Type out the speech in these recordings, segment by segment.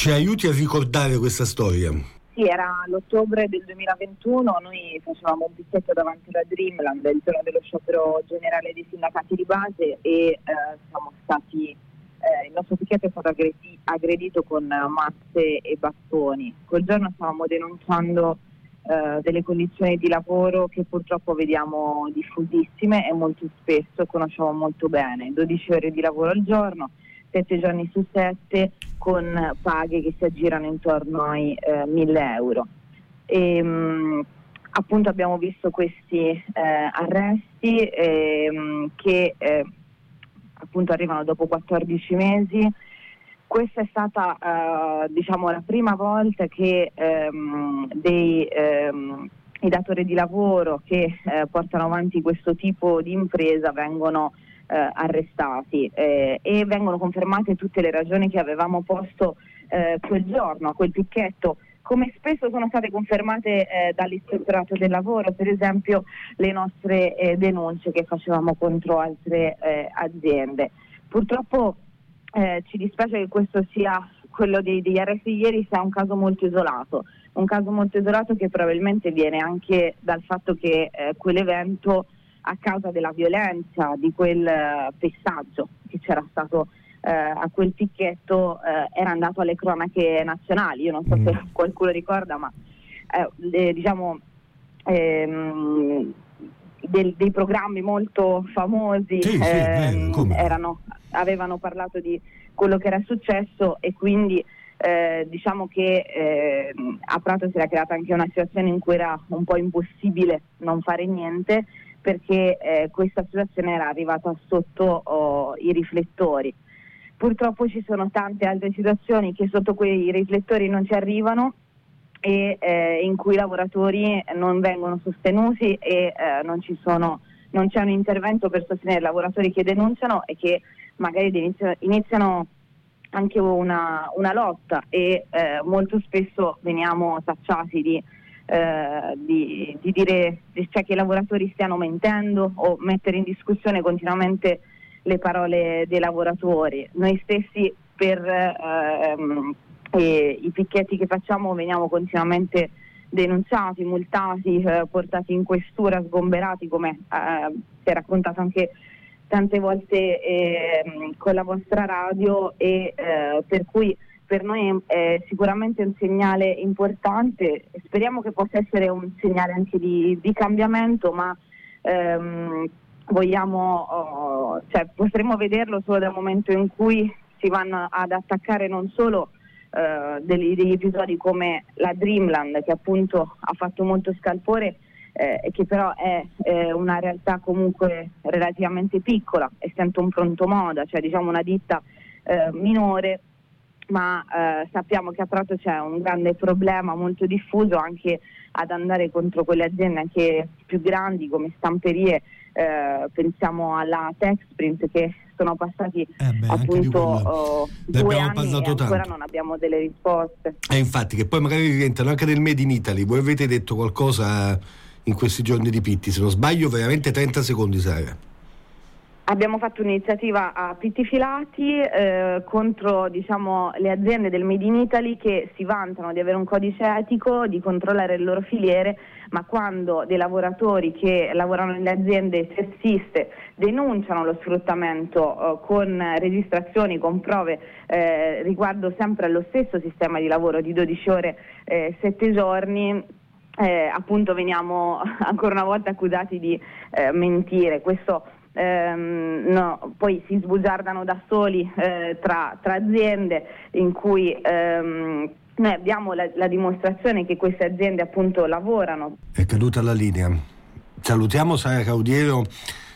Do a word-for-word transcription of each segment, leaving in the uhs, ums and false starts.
Ci aiuti a ricordare questa storia? Sì, era l'ottobre del duemilaventuno, noi facevamo un picchetto davanti alla Dreamland, il giorno dello sciopero generale dei sindacati di base, e eh, siamo stati, eh, il nostro picchetto è stato aggredi- aggredito con mazze e bastoni. Quel giorno stavamo denunciando eh, delle condizioni di lavoro che purtroppo vediamo diffusissime e molto spesso conosciamo molto bene, dodici ore di lavoro al giorno, sette giorni su sette, con paghe che si aggirano intorno ai eh, mille euro. E, mh, appunto abbiamo visto questi eh, arresti eh, che eh, appunto arrivano dopo quattordici mesi. Questa è stata eh, diciamo la prima volta che ehm, dei ehm, i datori di lavoro che eh, portano avanti questo tipo di impresa vengono Eh, arrestati eh, e vengono confermate tutte le ragioni che avevamo posto eh, quel giorno a quel picchetto, come spesso sono state confermate eh, dall'ispettorato del lavoro, per esempio le nostre eh, denunce che facevamo contro altre eh, aziende. Purtroppo eh, ci dispiace che questo sia quello dei, degli arresti di ieri sia un caso molto isolato, un caso molto isolato che probabilmente viene anche dal fatto che eh, quell'evento, a causa della violenza, di quel uh, pestaggio che c'era stato uh, a quel picchetto, uh, era andato alle cronache nazionali. Io non so mm. se qualcuno ricorda, ma eh, le, diciamo ehm, del, dei programmi molto famosi sì, ehm, sì, erano, avevano parlato di quello che era successo, e quindi eh, diciamo che eh, a Prato si era creata anche una situazione in cui era un po' impossibile non fare niente, perché eh, questa situazione era arrivata sotto oh, i riflettori. Purtroppo ci sono tante altre situazioni che sotto quei riflettori non ci arrivano e eh, in cui i lavoratori non vengono sostenuti e eh, non ci sono, non c'è un intervento per sostenere i lavoratori che denunciano e che magari iniziano, iniziano anche una, una lotta, e eh, molto spesso veniamo tacciati di Eh, di, di dire cioè, che i lavoratori stiano mentendo o mettere in discussione continuamente le parole dei lavoratori. Noi stessi per ehm, eh, i picchetti che facciamo veniamo continuamente denunciati, multati, eh, portati in questura, sgomberati, come eh, si è raccontato anche tante volte eh, con la vostra radio, e eh, per cui per noi è sicuramente un segnale importante. Speriamo che possa essere un segnale anche di, di cambiamento, ma ehm, vogliamo, oh, cioè, potremo vederlo solo dal momento in cui si vanno ad attaccare non solo eh, degli, degli episodi come la Dreamland, che appunto ha fatto molto scalpore eh, e che però è eh, una realtà comunque relativamente piccola, essendo un pronto moda, cioè diciamo una ditta eh, minore, ma eh, sappiamo che a Prato c'è un grande problema molto diffuso anche ad andare contro quelle aziende anche più grandi come stamperie, eh, pensiamo alla Texprint, che sono passati eh beh, appunto oh, due anni e ancora tanto. Non abbiamo delle risposte. E eh, infatti, che poi magari rientrano anche nel Made in Italy. Voi avete detto qualcosa in questi giorni di Pitti, se non sbaglio veramente trenta secondi, Sara. Abbiamo fatto un'iniziativa a Pitti Filati eh, contro diciamo le aziende del Made in Italy che si vantano di avere un codice etico, di controllare le loro filiere, ma quando dei lavoratori che lavorano nelle aziende sessiste denunciano lo sfruttamento eh, con registrazioni, con prove eh, riguardo sempre allo stesso sistema di lavoro di dodici ore, eh, sette giorni, eh, appunto veniamo ancora una volta accusati di eh, mentire. Questo Ehm, no, poi si sbugiardano da soli eh, tra, tra aziende in cui ehm, noi abbiamo la, la dimostrazione che queste aziende appunto lavorano. È caduta la linea. Salutiamo Sara Caudiero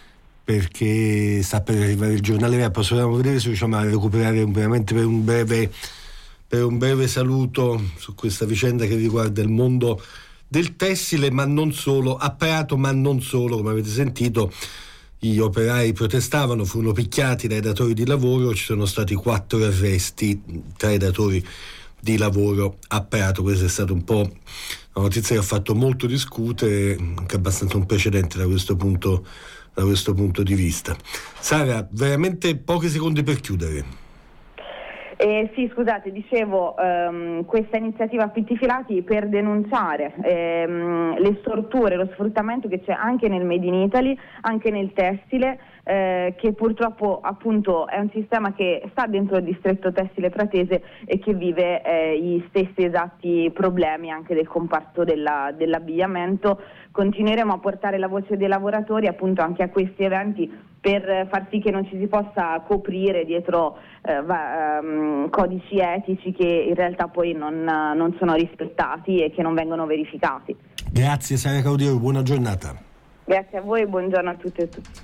perché sta per arrivare il giornale vero. Possiamo vedere se riusciamo a recuperare veramente per un breve per un breve saluto su questa vicenda che riguarda il mondo del tessile, ma non solo, a Prato, ma non solo, come avete sentito. Gli operai protestavano, furono picchiati dai datori di lavoro, ci sono stati quattro arresti tra i datori di lavoro a Prato. Questa è stata un po' una notizia che ha fatto molto discutere, anche abbastanza un precedente da questo punto, da questo punto di vista. Sara, veramente pochi secondi per chiudere. Eh, sì, scusate, dicevo ehm, questa iniziativa Affitti Filati per denunciare ehm, le storture, lo sfruttamento che c'è anche nel Made in Italy, anche nel tessile, eh, che purtroppo appunto è un sistema che sta dentro il distretto tessile pratese e che vive eh, gli stessi esatti problemi anche del comparto della, dell'abbigliamento. Continueremo a portare la voce dei lavoratori appunto anche a questi eventi per far sì che non ci si possa coprire dietro eh, va, um, codici etici che in realtà poi non, non sono rispettati e che non vengono verificati. Grazie Sara Caudiero, buona giornata. Grazie a voi e buongiorno a tutte e tutti.